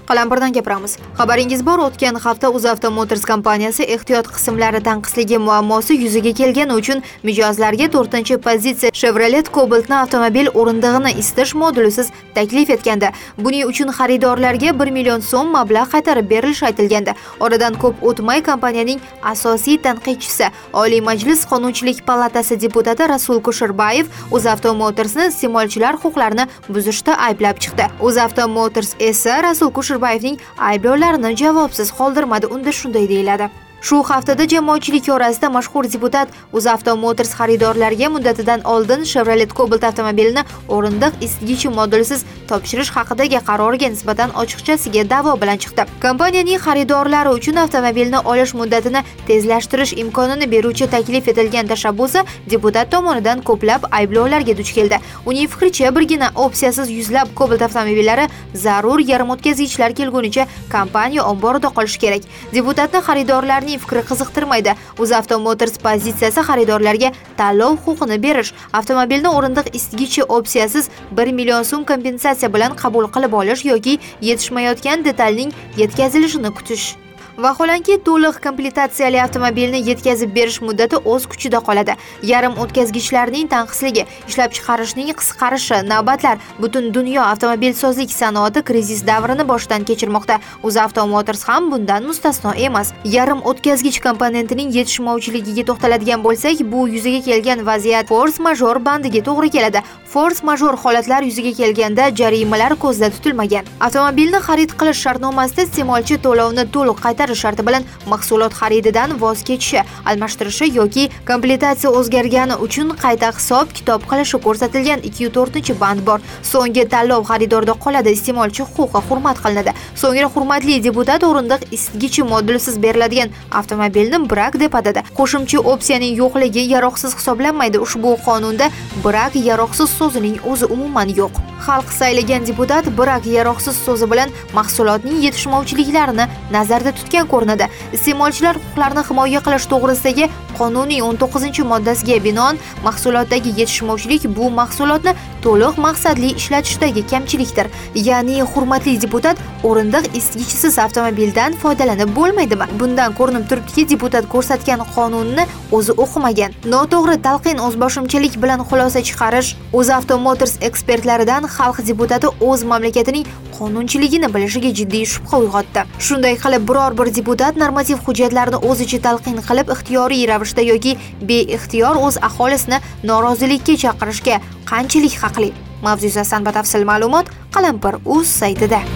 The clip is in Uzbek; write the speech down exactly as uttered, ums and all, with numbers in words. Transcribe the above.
Qalampirdan gapiramiz. Xabaringiz bor, o'tgan hafta UzAuto Motors kompaniyasi ehtiyot qismlari tanqisligi muammosi yuzaga kelgani uchun mijozlarga to'rtinchi pozitsiya Chevrolet Cobalt'ni avtomobil o'rindig'ini isitish modulisiz taklif etgandi. Buning uchun xaridorlarga bir million so'm mablag' qaytarib berilishi aytilgandi. Oradan ko'p o'tmay kompaniyaning asosiy tanqidchisi, Oliy Majlis Qonunchilik palatasi deputati Rasul Kusherbayev UzAuto Motorsni iste'molchilar huquqlarini buzishda ayblab chiqdi. UzAuto Motors esa Rasul Kusherbayevning ayblovlarini javobsiz qoldirmadi. Unda shunday deyiladi. Shu haftada jamoatchilik orasida mashhur deputat UzAuto Motors xaridorlarga muddatidan oldin Chevrolet Cobalt avtomobilini o'rindiq isitgichi modulsiz topshirish haqidagi qaroriga nisbatan ochiqchasiga da'vo bilan chiqdi. Kompaniyaning xaridorlari uchun avtomobilni olish muddatini tezlashtirish imkonini beruvchi taklif etilgan tashabbusi deputat tomonidan ko'plab ayblovlarga duch keldi. Uning fikricha, birgina opsiyasiz yuzlab Cobalt avtomobillari zarur yarim o'tkazgichlar kelgunicha kompaniya omborida qolishi kerak. Deputatni xaridorlarning fikri qiziqtirmaydi. UzAuto Motors pozitsiyasi xaridorlarga tanlov huquqini berish, avtomobilni o'rindiq isitgichi opsiyasiz bir million so'm kompensatsiya bilan qabul qilib olish yoki yetishmayotgan detalning yetkazilishini kutish. Vaholanki to'liq komplektatsiyali avtomobilni yetkazib berish muddati o'z kuchida qoladi. Yarim o'tkazgichlarning tanqisligi, ishlab chiqarishning qisqarishi, navbatlar, butun dunyo avtomobilsozlik sanoati krizis davrini boshdan kechirmoqda. UzAuto Motors ham bundan mustasno emas. Yarim o'tkazgich komponentining yetishmovchiligiga to'xtaladigan bo'lsak, bu yuzaga kelgan vaziyat force majeure bandiga to'g'ri keladi. Force majeure holatlar yuzaga kelganda jarimalar ko'zda tutilmagan. Avtomobilni xarid qilish shartnomasida iste'molchi to'lovni to'liq qaytarish sharti bilan mahsulot xarididan voz kechishi, almashtirishi yoki komplektatsiya o'zgargani uchun qayta hisob kitob qilishi ko'rsatilgan ikki yuz to'rtinchi band bor. So'nggi tanlov xaridorda qoladi, iste'molchi huquqi hurmat qilinadi. So'ngra hurmatli deputat o'rindiq isitgichi modulsiz beriladigan avtomobilni brak deb atadi. Qo'shimcha opsiyaning yo'qligi yaroqsiz hisoblanmaydi. Ushbu qonunda brak yaroqsiz so'zining o'zi umuman yo'q. Xalq saylagan deputat brak yaroqsiz so'zi bilan mahsulotning yetishmovchiliklarini nazarda tutgan ko'rinadi. Iste'molchilar huquqlarini himoya qilish to'g'risidagi qonunning o'n to'qqizinchi moddasiga binoan mahsulotdagi yetishmovchilik bu mahsulotni to'liq maqsadli ishlatishdagi kamchilikdir. Ya'ni hurmatli deputat o'rindiq isitgichisiz avtomobildan foydalanib bo'lmaydimi? Bundan ko'rinib turibdiki, deputat ko'rsatgan qonunni o'zi o'qimagan. Noto'g'ri talqin o'zboshimchalik bilan xulosa chiqarish UzAuto Motors ekspertlaridan xalq deputati o'z mamlakatining qonunchiligini bilishiga jiddiy shubha uyg'otdi. Shunday qilib, biror bir deputat normativ hujjatlarni o'zicha talqin qilib, ixtiyoriy ravishda yoki beixtiyor o'z aholisini norozilikka chaqirishga qanchalik haqli? Mavzu yuzasidan batafsil ma'lumot Qalampir.uz saytida.